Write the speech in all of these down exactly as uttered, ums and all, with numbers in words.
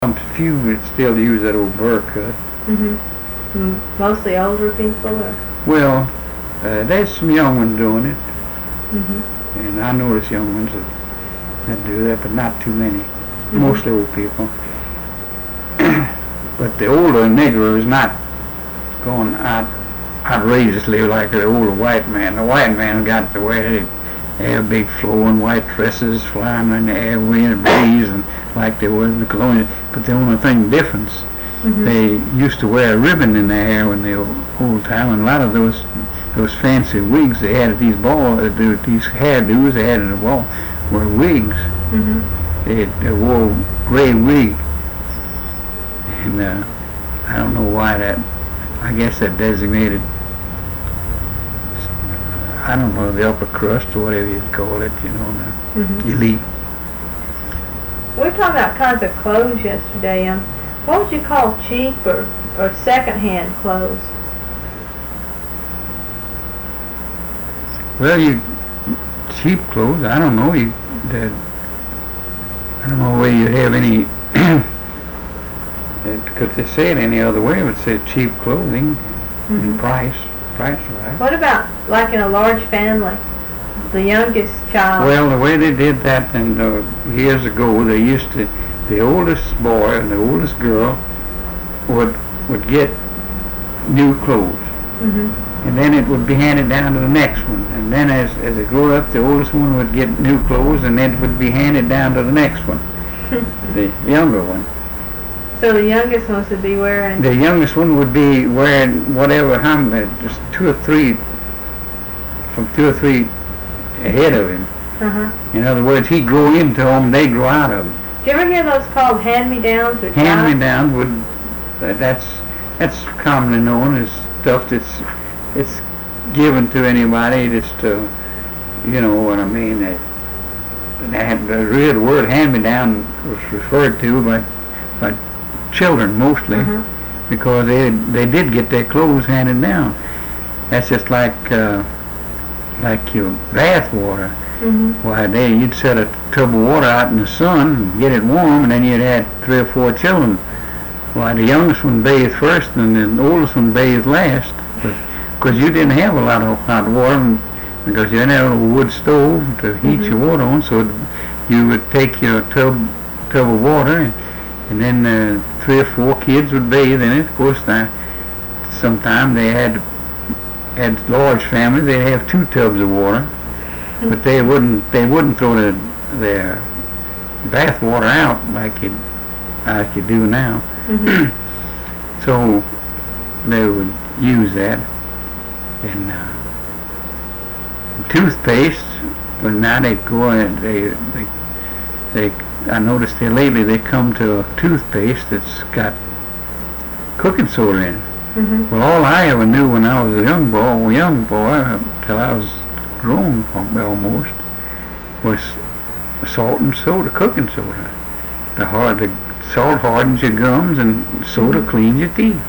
Some few that still use that old burr cut. Mm-hmm. Mostly older people, or? Well, uh, there's some young ones doing it, Mm-hmm. and I notice young ones that, that do that, but not too many. Mm-hmm. Mostly old people. But the older Negro is not going out outrageously like the older white man. The white man got the way they have big flowing white dresses flying in the air, wind and breeze, and like they were in the colonial. But the only thing difference, Mm-hmm. they used to wear a ribbon in their hair when they were old time, and a lot of those those fancy wigs they had at these balls, uh, these hairdos they had at the ball, were wigs. Mm-hmm. They, they wore a gray wig, and uh, I don't know why that. I guess that designated, I don't know, the upper crust or whatever you'd call it, you know, the Mm-hmm. elite. We were talking about kinds of clothes yesterday. Um, what would you call cheap or, or second-hand clothes? Well, you cheap clothes. I don't know. You, the, I don't know whether you have any. Because they say it any other way, it would say cheap clothing Mm-hmm. and price, price right. What about, like in a large family, the youngest child? Well, the way they did that, and uh, years ago, they used to, the oldest boy and the oldest girl would would get new clothes, Mm-hmm. and then it would be handed down to the next one, and then as as they grew up, the oldest one would get new clothes, and then it would be handed down to the next one, the younger one. So the youngest ones would be wearing... The youngest one would be wearing whatever, how many, just two or three, from two or three ahead of him. Uh-huh. In other words, he'd grow into them, they grow out of him. Do you ever hear those called hand-me-downs or Hand-me-down would, that, that's that's commonly known as stuff that's it's given to anybody just to, you know what I mean. That, that the real word hand-me-down was referred to by by children mostly, Uh-huh. because they they did get their clothes handed down. That's just like uh, like your bath water. Mm-hmm. Why, they you'd set a tub of water out in the sun and get it warm, and then you'd have three or four children. Why, the youngest one bathed first, and the oldest one bathed last, because you didn't have a lot of hot water, and because you didn't have a wood stove to heat Mm-hmm. your water on. So you would take your tub tub of water, and, and then uh, three or four kids would bathe in it. Of course, now sometimes they had had large families; they'd have two tubs of water. But they wouldn't they wouldn't throw the, their bath water out like you like you do now. Mm-hmm. So they would use that. And uh, toothpaste, but now they go and they they they I noticed here lately they come to a toothpaste that's got cooking soda in it. Mm-hmm. Well, all I ever knew when I was a young boy, a young boy, till I was grown almost, was salt and soda, cooking soda. The hard, the salt hardens your gums, and soda Mm-hmm. cleans your teeth.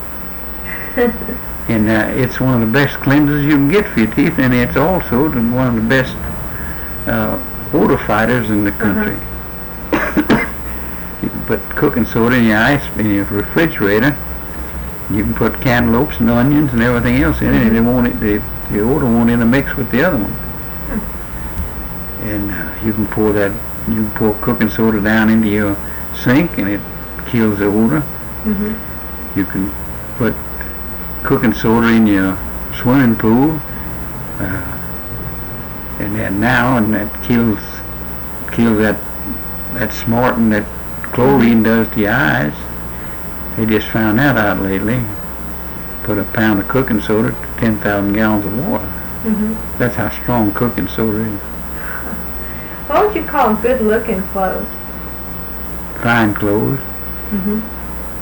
And uh, it's one of the best cleansers you can get for your teeth, and it's also the, one of the best uh, odor fighters in the country. You can put cooking soda in your ice in your refrigerator. You can put cantaloupes and onions and everything else in it, and it won't, the, the odor won't intermix with the other one. And uh, you can pour that, you can pour cooking soda down into your sink, and it kills the odor. Mm-hmm. You can put cooking soda in your swimming pool, uh, and then now, and that kills kills that that smarten that chlorine does to your eyes. They just found that out lately. Put a pound of cooking soda to ten thousand gallons of water. Mm-hmm. That's how strong cooking soda is. What would you call good-looking clothes? Fine clothes. Mm-hmm.